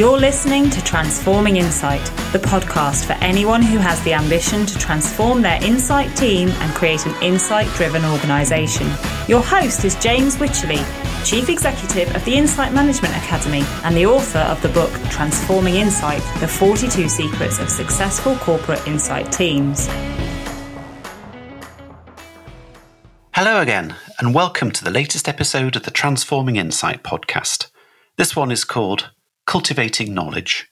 You're listening to Transforming Insight, the podcast for anyone who has the ambition to transform their insight team and create an insight-driven organisation. Your host is James Wycherley, Chief Executive of the Insight Management Academy and the author of the book Transforming Insight, The 42 Secrets of Successful Corporate Insight Teams. Hello again, and welcome to the latest episode of the Transforming Insight podcast. This one is called Cultivating Knowledge.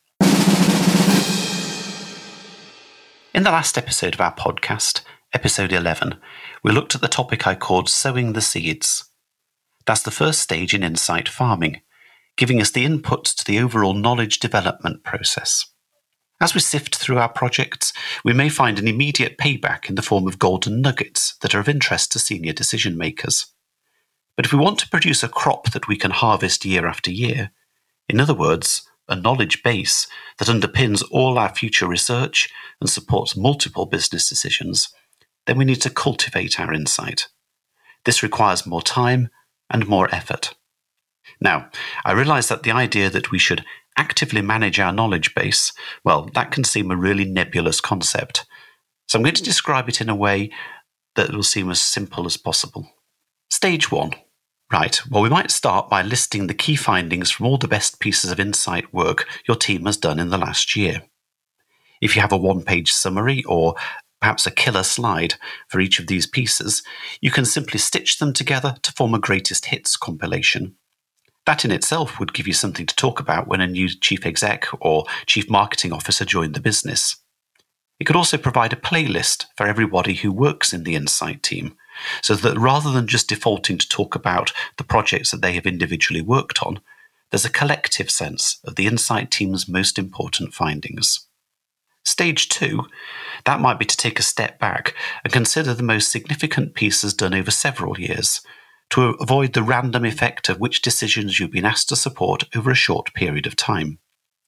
In the last episode of our podcast, episode 11, we looked at the topic I called sowing the seeds. That's the first stage in insight farming, giving us the inputs to the overall knowledge development process. As we sift through our projects, we may find an immediate payback in the form of golden nuggets that are of interest to senior decision makers. But if we want to produce a crop that we can harvest year after year, in other words, a knowledge base that underpins all our future research and supports multiple business decisions, then we need to cultivate our insight. This requires more time and more effort. Now, I realise that the idea that we should actively manage our knowledge base, well, that can seem a really nebulous concept. So I'm going to describe it in a way that will seem as simple as possible. Stage 1. Right, well, we might start by listing the key findings from all the best pieces of insight work your team has done in the last year. If you have a one-page summary or perhaps a killer slide for each of these pieces, you can simply stitch them together to form a greatest hits compilation. That in itself would give you something to talk about when a new chief exec or chief marketing officer joined the business. It could also provide a playlist for everybody who works in the insight team, so that rather than just defaulting to talk about the projects that they have individually worked on, there's a collective sense of the insight team's most important findings. Stage 2, that might be to take a step back and consider the most significant pieces done over several years, to avoid the random effect of which decisions you've been asked to support over a short period of time.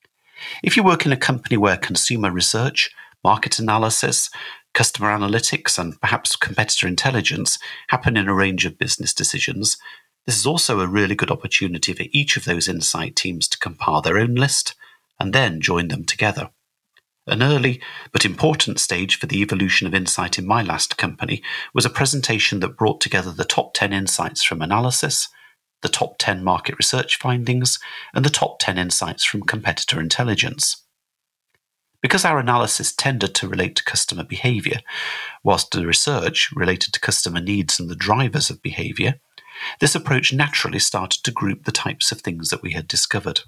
If you work in a company where consumer research, market analysis, customer analytics, and perhaps competitor intelligence happen in a range of business decisions, this is also a really good opportunity for each of those insight teams to compile their own list and then join them together. An early but important stage for the evolution of insight in my last company was a presentation that brought together the top 10 insights from analysis, the top 10 market research findings, and the top 10 insights from competitor intelligence. Because our analysis tended to relate to customer behaviour, whilst the research related to customer needs and the drivers of behaviour, this approach naturally started to group the types of things that we had discovered.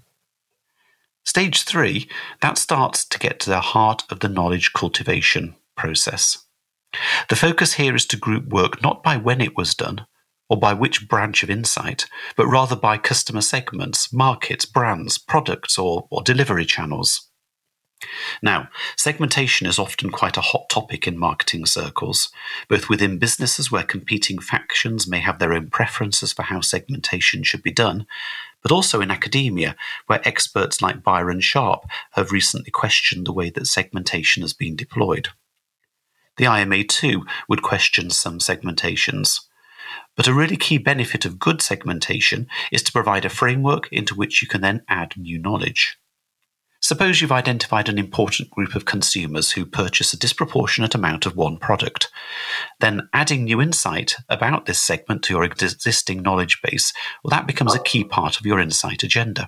Stage 3, that starts to get to the heart of the knowledge cultivation process. The focus here is to group work not by when it was done, or by which branch of insight, but rather by customer segments, markets, brands, products, or delivery channels. Now, segmentation is often quite a hot topic in marketing circles, both within businesses where competing factions may have their own preferences for how segmentation should be done, but also in academia, where experts like Byron Sharp have recently questioned the way that segmentation has been deployed. The IMA too would question some segmentations. But a really key benefit of good segmentation is to provide a framework into which you can then add new knowledge. Suppose you've identified an important group of consumers who purchase a disproportionate amount of one product. Then adding new insight about this segment to your existing knowledge base, well, that becomes a key part of your insight agenda.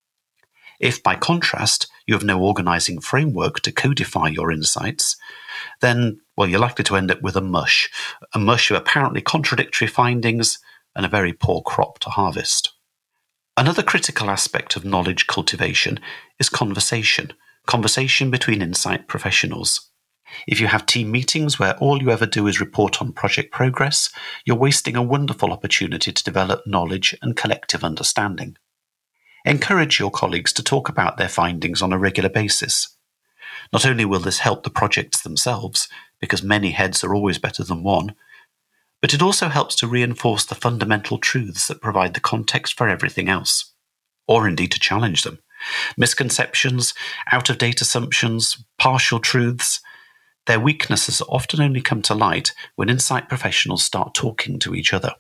If, by contrast, you have no organising framework to codify your insights, then, well, you're likely to end up with a mush of apparently contradictory findings and a very poor crop to harvest. Another critical aspect of knowledge cultivation is conversation between insight professionals. If you have team meetings where all you ever do is report on project progress, you're wasting a wonderful opportunity to develop knowledge and collective understanding. Encourage your colleagues to talk about their findings on a regular basis. Not only will this help the projects themselves, because many heads are always better than one, but it also helps to reinforce the fundamental truths that provide the context for everything else, or indeed to challenge them. Misconceptions, out-of-date assumptions, partial truths, their weaknesses often only come to light when insight professionals start talking to each other.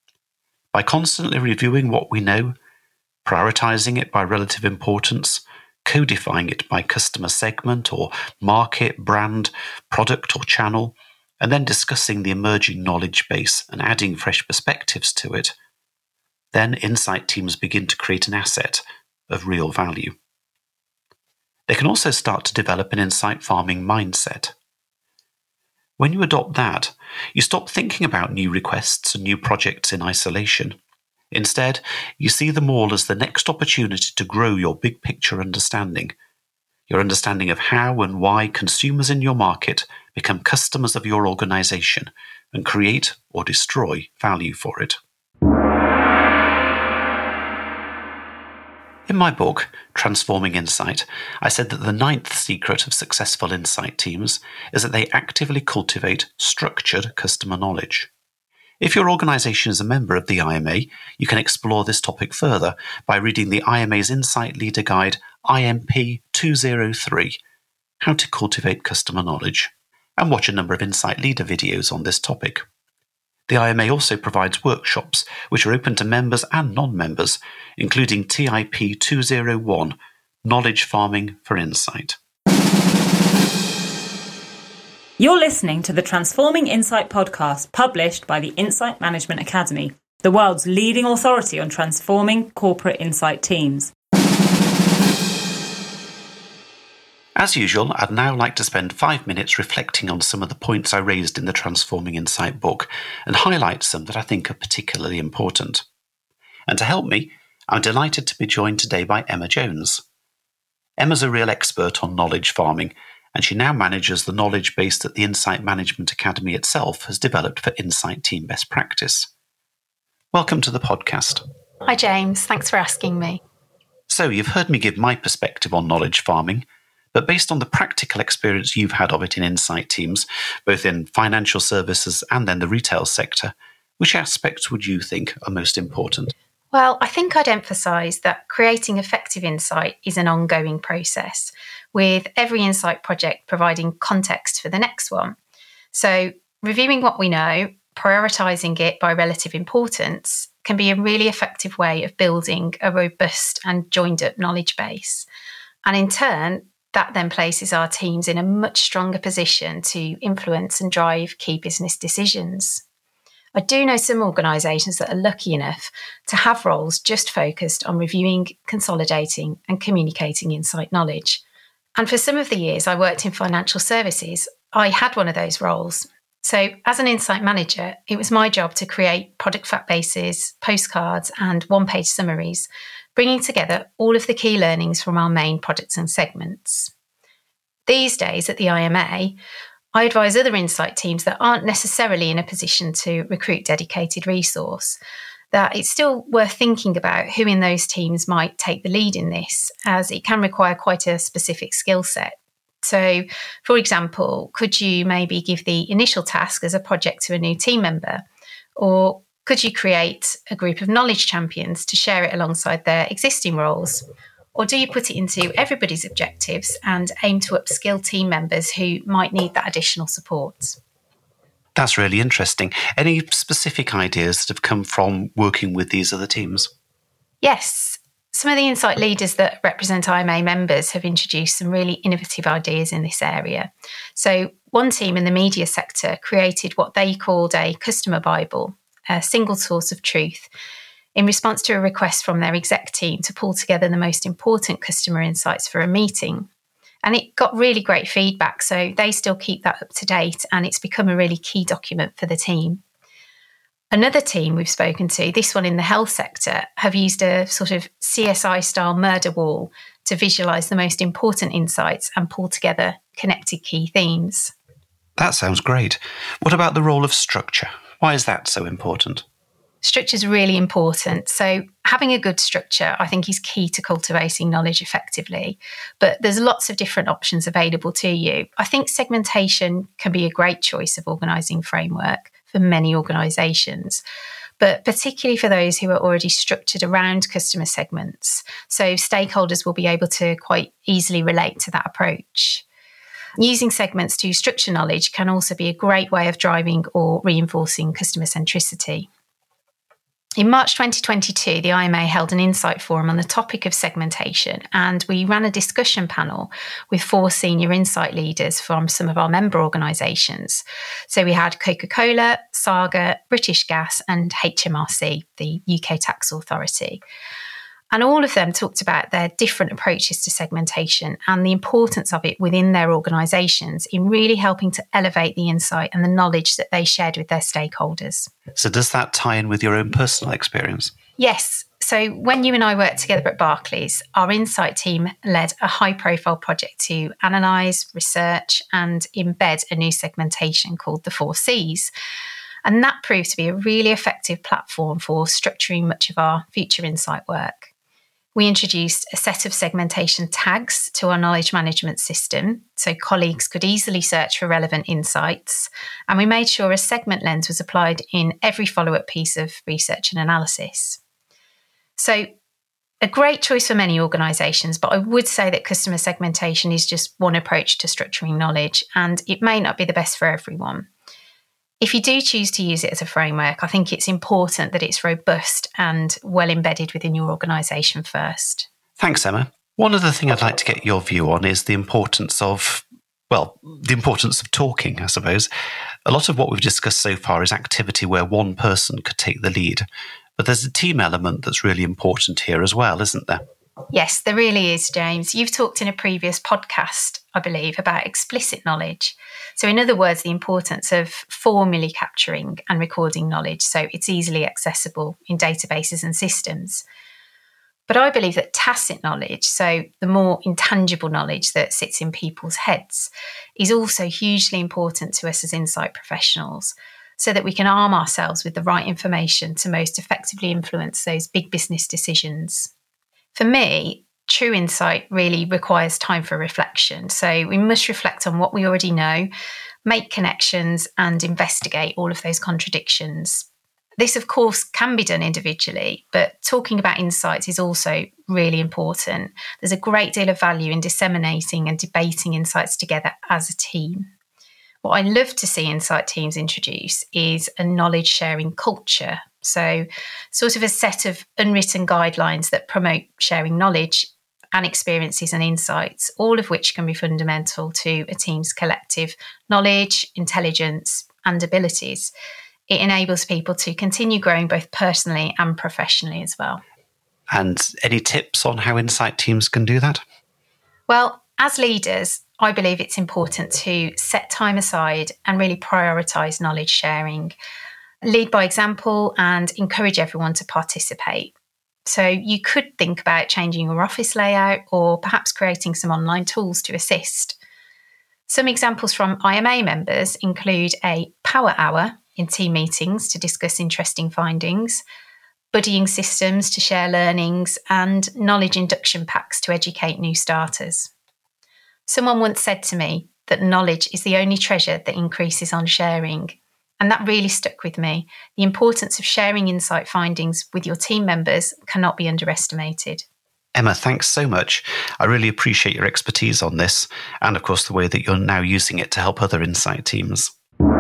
By constantly reviewing what we know, prioritizing it by relative importance, codifying it by customer segment or market, brand, product or channel, and then discussing the emerging knowledge base and adding fresh perspectives to it. Then insight teams begin to create an asset of real value. They can also start to develop an insight farming mindset. When you adopt that, you stop thinking about new requests and new projects in isolation. Instead, you see them all as the next opportunity to grow your big picture understanding, your understanding of how and why consumers in your market become customers of your organization and create or destroy value for it. In my book, Transforming Insight, I said that the 9th secret of successful insight teams is that they actively cultivate structured customer knowledge. If your organisation is a member of the IMA, you can explore this topic further by reading the IMA's Insight Leader Guide IMP 203, How to Cultivate Customer Knowledge, and watch a number of Insight Leader videos on this topic. The IMA also provides workshops which are open to members and non-members, including TIP 201, Knowledge Farming for Insight. You're listening to the Transforming Insight podcast, published by the Insight Management Academy, the world's leading authority on transforming corporate insight teams. As usual, I'd now like to spend 5 minutes reflecting on some of the points I raised in the Transforming Insight book and highlight some that I think are particularly important. And to help me, I'm delighted to be joined today by Emma Jones. Emma's a real expert on knowledge farming, and she now manages the knowledge base that the Insight Management Academy itself has developed for Insight Team Best Practice. Welcome to the podcast. Hi James, thanks for asking me. So you've heard me give my perspective on knowledge farming, but based on the practical experience you've had of it in insight teams, both in financial services and then the retail sector, which aspects would you think are most important? Well, I think I'd emphasise that creating effective insight is an ongoing process, with every insight project providing context for the next one. So reviewing what we know, prioritising it by relative importance, can be a really effective way of building a robust and joined-up knowledge base. And in turn, that then places our teams in a much stronger position to influence and drive key business decisions. I do know some organisations that are lucky enough to have roles just focused on reviewing, consolidating and communicating insight knowledge. And for some of the years I worked in financial services, I had one of those roles. So as an insight manager, it was my job to create product fact bases, postcards and one-page summaries, bringing together all of the key learnings from our main products and segments. These days at the IMA, I advise other insight teams that aren't necessarily in a position to recruit dedicated resource, that it's still worth thinking about who in those teams might take the lead in this, as it can require quite a specific skill set. So, for example, could you maybe give the initial task as a project to a new team member? Or could you create a group of knowledge champions to share it alongside their existing roles? Or do you put it into everybody's objectives and aim to upskill team members who might need that additional support? That's really interesting. Any specific ideas that have come from working with these other teams? Yes. Some of the insight leaders that represent IMA members have introduced some really innovative ideas in this area. So one team in the media sector created what they called a customer Bible, a single source of truth, in response to a request from their exec team to pull together the most important customer insights for a meeting. And it got really great feedback, so they still keep that up to date, and it's become a really key document for the team. Another team we've spoken to, this one in the health sector, have used a sort of CSI-style murder wall to visualise the most important insights and pull together connected key themes. That sounds great. What about the role of structure? Why is that so important? Structure is really important. So having a good structure, I think, is key to cultivating knowledge effectively. But there's lots of different options available to you. I think segmentation can be a great choice of organising framework for many organisations, but particularly for those who are already structured around customer segments. So stakeholders will be able to quite easily relate to that approach. Using segments to structure knowledge can also be a great way of driving or reinforcing customer centricity. In March 2022, the IMA held an insight forum on the topic of segmentation, and we ran a discussion panel with 4 senior insight leaders from some of our member organisations. So we had Coca-Cola, Saga, British Gas and HMRC, the UK Tax Authority. And all of them talked about their different approaches to segmentation and the importance of it within their organisations in really helping to elevate the insight and the knowledge that they shared with their stakeholders. So does that tie in with your own personal experience? Yes. So when you and I worked together at Barclays, our insight team led a high-profile project to analyse, research and embed a new segmentation called the 4 Cs. And that proved to be a really effective platform for structuring much of our future insight work. We introduced a set of segmentation tags to our knowledge management system so colleagues could easily search for relevant insights. And we made sure a segment lens was applied in every follow-up piece of research and analysis. So a great choice for many organisations, but I would say that customer segmentation is just one approach to structuring knowledge, and it may not be the best for everyone. If you do choose to use it as a framework, I think it's important that it's robust and well embedded within your organisation first. Thanks, Emma. One other thing I'd like to get your view on is the importance of talking, I suppose. A lot of what we've discussed so far is activity where one person could take the lead. But there's a team element that's really important here as well, isn't there? Yes, there really is, James. You've talked in a previous podcast, I believe, about explicit knowledge. So in other words, the importance of formally capturing and recording knowledge so it's easily accessible in databases and systems. But I believe that tacit knowledge, so the more intangible knowledge that sits in people's heads, is also hugely important to us as insight professionals so that we can arm ourselves with the right information to most effectively influence those big business decisions. For me, true insight really requires time for reflection. So we must reflect on what we already know, make connections and investigate all of those contradictions. This, of course, can be done individually, but talking about insights is also really important. There's a great deal of value in disseminating and debating insights together as a team. What I love to see insight teams introduce is a knowledge sharing culture. So sort of a set of unwritten guidelines that promote sharing knowledge and experiences and insights, all of which can be fundamental to a team's collective knowledge, intelligence and abilities. It enables people to continue growing both personally and professionally as well. And any tips on how insight teams can do that? Well, as leaders, I believe it's important to set time aside and really prioritise knowledge sharing. Lead by example and encourage everyone to participate. So you could think about changing your office layout or perhaps creating some online tools to assist. Some examples from IMA members include a power hour in team meetings to discuss interesting findings, buddying systems to share learnings, and knowledge induction packs to educate new starters. Someone once said to me that knowledge is the only treasure that increases on sharing. And that really stuck with me. The importance of sharing insight findings with your team members cannot be underestimated. Emma, thanks so much. I really appreciate your expertise on this and, of course, the way that you're now using it to help other insight teams.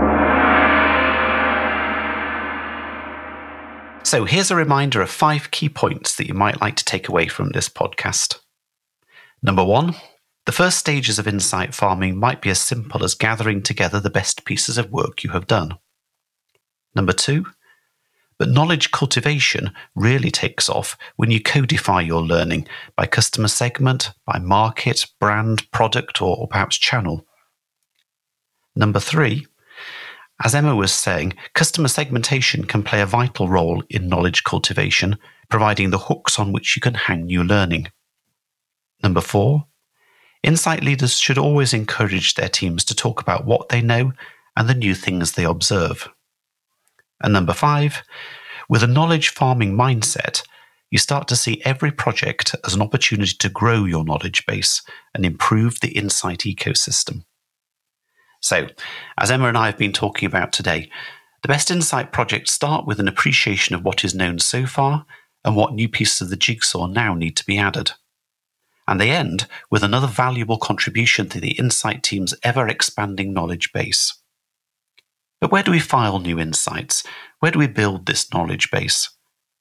So here's a reminder of 5 key points that you might like to take away from this podcast. Number 1, the first stages of insight farming might be as simple as gathering together the best pieces of work you have done. Number 2, but knowledge cultivation really takes off when you codify your learning by customer segment, by market, brand, product, or perhaps channel. Number 3, as Emma was saying, customer segmentation can play a vital role in knowledge cultivation, providing the hooks on which you can hang new learning. Number 4, insight leaders should always encourage their teams to talk about what they know and the new things they observe. And number 5, with a knowledge farming mindset, you start to see every project as an opportunity to grow your knowledge base and improve the insight ecosystem. So, as Emma and I have been talking about today, the best insight projects start with an appreciation of what is known so far and what new pieces of the jigsaw now need to be added. And they end with another valuable contribution to the insight team's ever-expanding knowledge base. But where do we file new insights? Where do we build this knowledge base?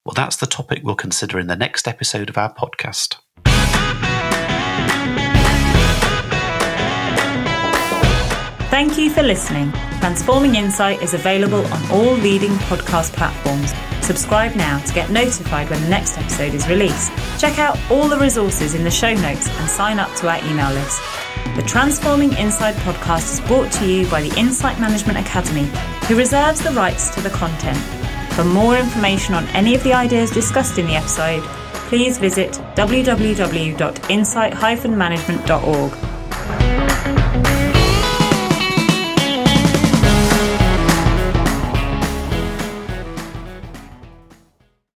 Well, that's the topic we'll consider in the next episode of our podcast. Thank you for listening. Transforming Insight is available on all leading podcast platforms. Subscribe now to get notified when the next episode is released. Check out all the resources in the show notes and sign up to our email list. The Transforming Insight podcast is brought to you by the Insight Management Academy, who reserves the rights to the content. For more information on any of the ideas discussed in the episode, please visit www.insight-management.org.